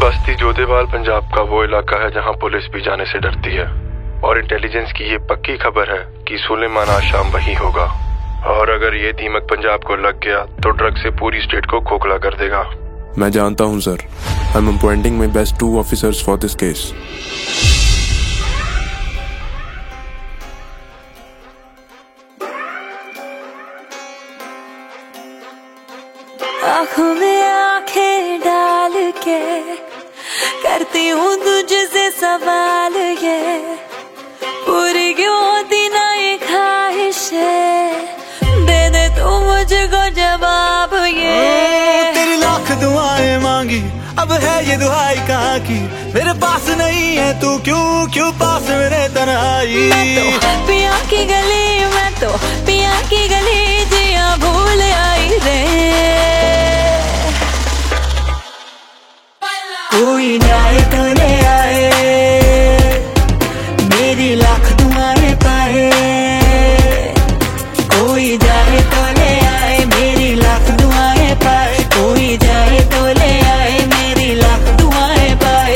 बस्ती जोधेवाल पंजाब का वो इलाका है जहाँ पुलिस भी जाने से डरती है, और इंटेलिजेंस की ये पक्की खबर है कि सुलेमान आज शाम वही होगा। और अगर ये दीमक पंजाब को लग गया तो ड्रग से पूरी स्टेट को खोखला कर देगा। मैं जानता हूँ sir. I am appointing my best 2 officers for this case. आँखों में आंखें डाल के करती हूँ तुझसे सवाल, ये पूरी क्यों होती ना ये ख्वाहिशें, दे दे तू मुझको जवाब। ये तेरी लाख दुआएं मांगी, अब है ये दुहाई कहाँ की, मेरे पास नहीं है तू क्यों पास मेरे तन्हाई। मैं तो पिया की गली, मैं तो पिया की गली जिया भूल आई रे। कोई जाए तो ले आए, मेरी लाख दुआएं पाए। कोई जाए तो ले आए, मेरी लाख दुआएं पाए। कोई जाए तो ले आए, मेरी लाख दुआएं पाए।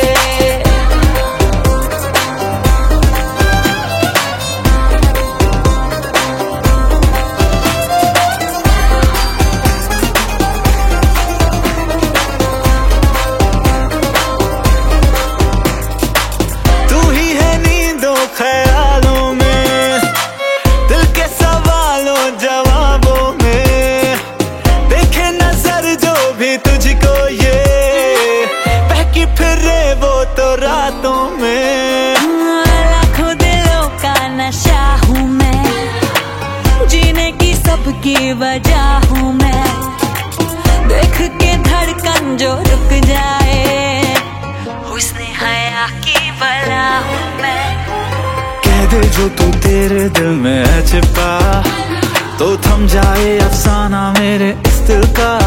ख्यालों में, दिल के सवालों जवाबों में, देखे नजर जो भी तुझको ये, बहकी फिरे वो तो रातों में। लाखों दिलों का नशा हूँ मैं, जीने की सबकी वजह हूँ मैं, देख के धड़कन जो रुक जाए, हुस्न हया की बला हूँ मैं। दे जो तू तेरे दिल में है छिपा, तो थम जाए अफसाना मेरे इस दिल का।